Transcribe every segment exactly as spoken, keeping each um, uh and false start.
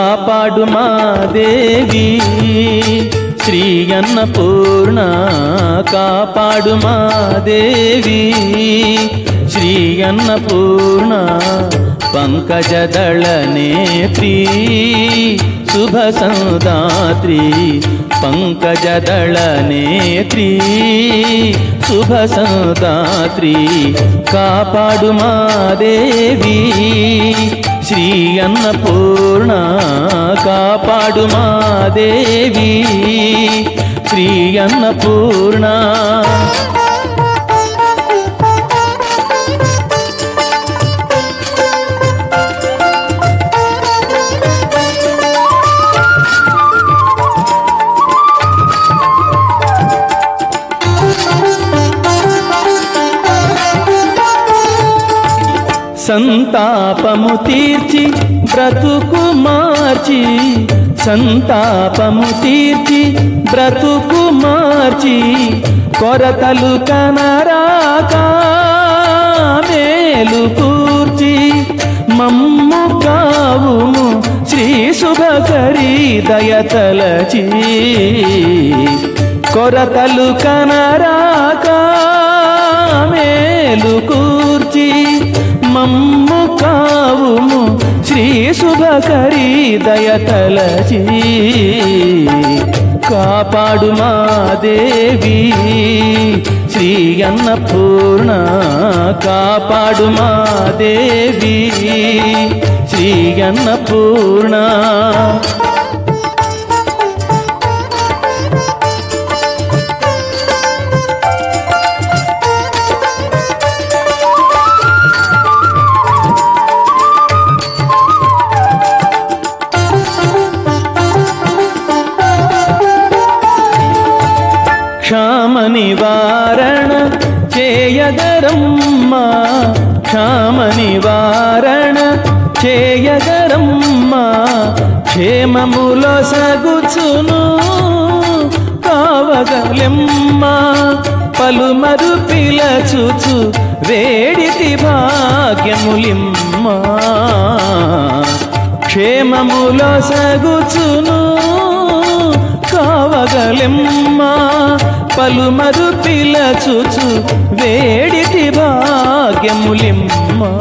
కాపాడు మా దేవి శ్రీ అన్నపూర్ణ కాపాడు మా దేవి శ్రీ అన్నపూర్ణ పంకజదళ నేత్రీ శుభ సందాత్రి పంకజదళ నేత్రీ శుభ సందాత్రి కాపాడు మా దేవి శ్రీ అన్నపూర్ణ కాపాడు మా దేవి శ్రీ అన్నపూర్ణ సంతాపము తీర్చి బ్రతుకు మార్చి సంతాపము తీర్చి బ్రతుకు మార్చి కొరతలు కనరాక మేలు కూర్చి మమ్ము కావుము శ్రీ శుభకరి దయతలచి కొరతలు కనరాక మేలు కూర్చి మమ్ము కావుము శ్రీ శుభకరి దయతలచి కాపాడు మా దేవి శ్రీ అన్నపూర్ణ కాపాడు మా దేవి శ్రీ అన్నపూర్ణ క్షామ నివారణ చేయగరమ్మా క్షామ నివారణ చేయగరమ్మా క్షేమములో సగుచును కావగలెమ్మా పలుమరు పిలచుచు వేడితి భాగ్యములిమ్మా క్షేమములో సగుచును కావగలెమ్మా పలుమరు పిలచుచు వేడితి భాగ్యములిమ్మా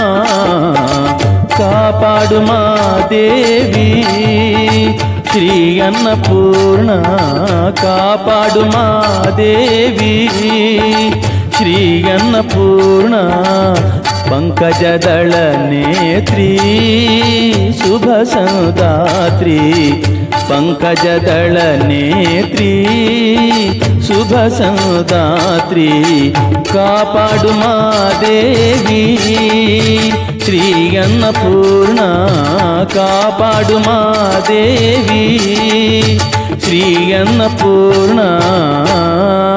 కాపాడు మా దేవి శ్రీ అన్నపూర్ణ కాపాడు మా దేవి శ్రీ అన్నపూర్ణ పంకజదళ నేత్రీ శుభ సందాత్రి పంకజదళ నేత్రీ శుభ సందాత్రి కాపాడు మా దేవి శ్రీ అన్నపూర్ణ కాపాడు మా దేవి శ్రీ అన్నపూర్ణ